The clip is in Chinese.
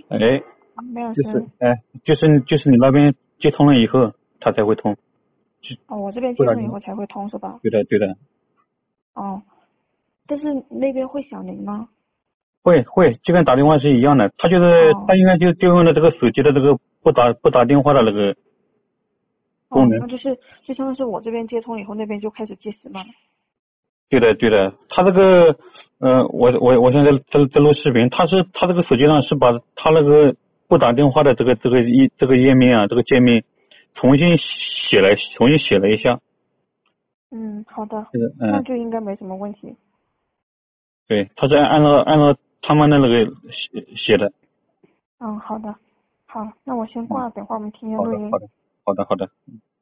哎， 没有就是声。 就是你那边接通了以后，它才会通，就哦，我这边接不然你通以后才会通是吧？ 对的对的， 哦，但是那边会响铃吗？ 会就跟打电话是一样的，它哦应该就用了这个手机的这个不打电话的那个功哦， 能。 那就是就相当于是我这边接通以后，那边就开始计时嘛。 对的对的，它这个我现在在录视频，它这个手机上是把它那个不打电话的这个页面啊，这个界面重新写了一下。 嗯，好的， 这个那就应该没什么问题。 对，它是按照他们的那个写的。 嗯，好的，好，那我先嗯， 挂了，等会儿我们听见录音。 好的好的好的好的。